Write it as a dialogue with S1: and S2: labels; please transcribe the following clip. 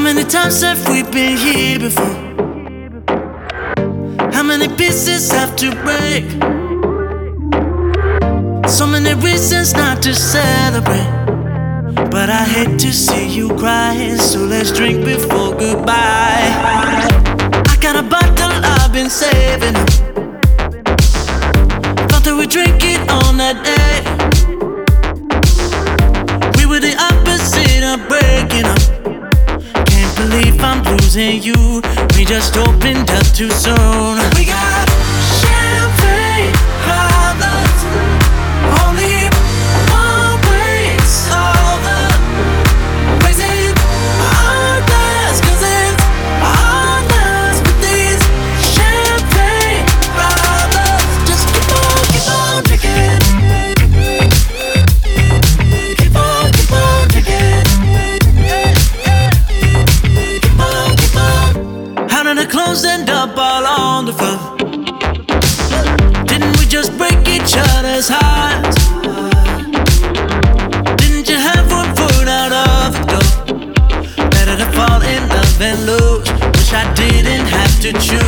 S1: many times have we been here before? How many pieces have to break? So many reasons not to celebrate, but I hate to see you cry, so let's drink before goodbye. I got a bottle I've been saving up. Thought that we'd drink it on that day. We were the opposite of breaking up. Can't believe I'm losing you. We just opened up too soon. We got champagne problems. Only one breaks all the raising our glass, 'cause it's our last with these champagne problems. Just keep on drinking. Keep on drinking. Keep on. How did the clothes end up all on the floor? Didn't we just break each other's hearts? Didn't you have one foot out of the door? Better to fall in love and lose. Wish I didn't have to choose.